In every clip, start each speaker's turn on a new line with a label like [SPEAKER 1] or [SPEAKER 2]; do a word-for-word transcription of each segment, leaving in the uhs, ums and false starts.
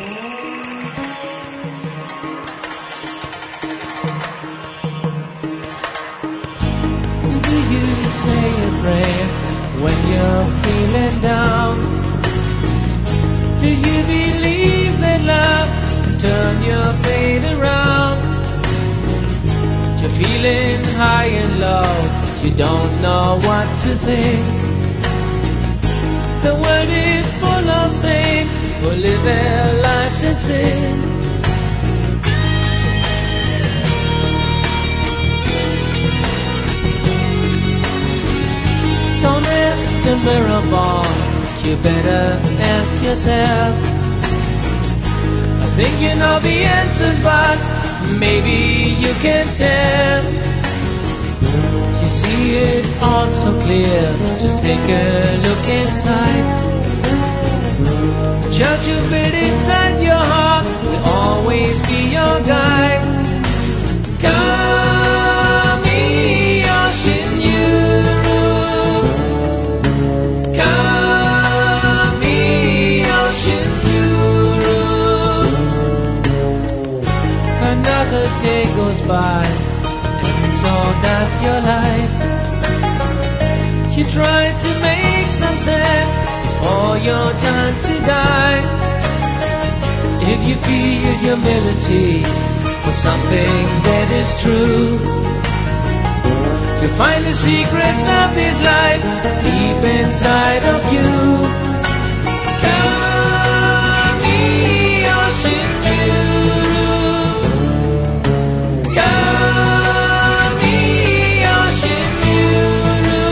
[SPEAKER 1] Do you say a prayer when you're feeling down? Do you believe that love can turn your fate around? You're feeling high and low, you don't know what to think. The world is full of saints who live their lives in sin. Don't ask the mirror born, you better ask yourself. I think you know the answers, but maybe you can tell. You see it all so clear, just take a look inside. The church you build inside your heart will always be your guide. Kami Yoshinuru, Kami Yoshinuru. Another day goes by, and so does your life. You try to make some sense before your time to die. If you feel humility for something that is true, you'll find the secrets of this life deep inside of you. Kami Yoshinuru, Kami Yoshinuru,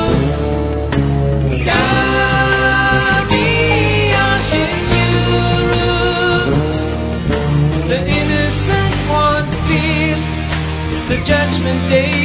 [SPEAKER 1] Kami Yoshinuru. The innocent one feel the judgment day.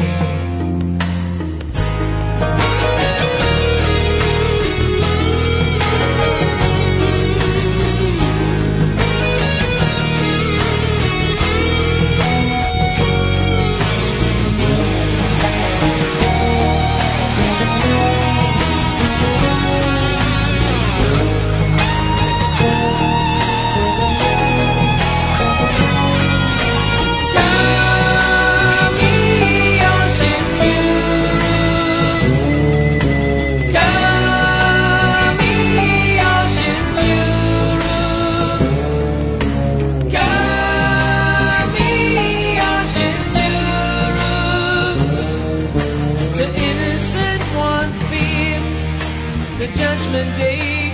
[SPEAKER 1] The judgment day.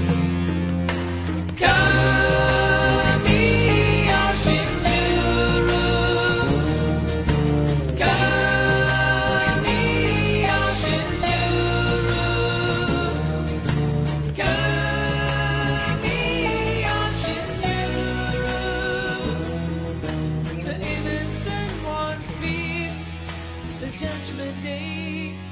[SPEAKER 1] Kami Yoshinuru, Kami Yoshinuru, Kami Yoshinuru. The innocent one feel the judgment day.